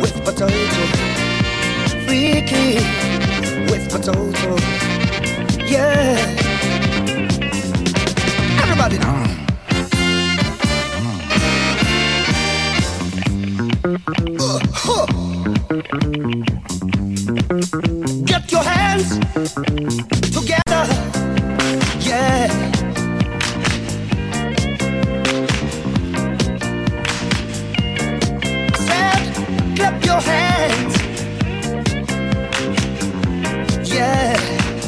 with potato. Freaky with potato. Yeah. Everybody now. Get your hands together. Yeah. Said, clap your hands. Yeah.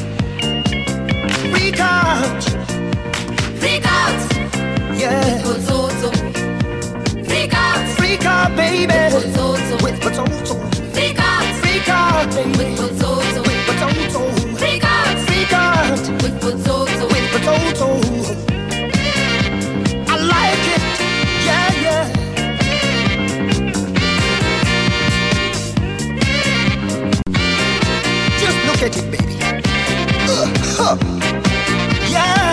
Freak out. Freak out. Yeah. With potato. Freak out. Freak out, baby. With potato. With potato. Freak out. Freak out, baby. With potato. With potato. Freak out. Freak out. With potato. With potato. I like it. Yeah, yeah. Just look at it, baby. Yeah.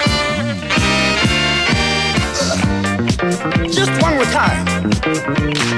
Just one more time.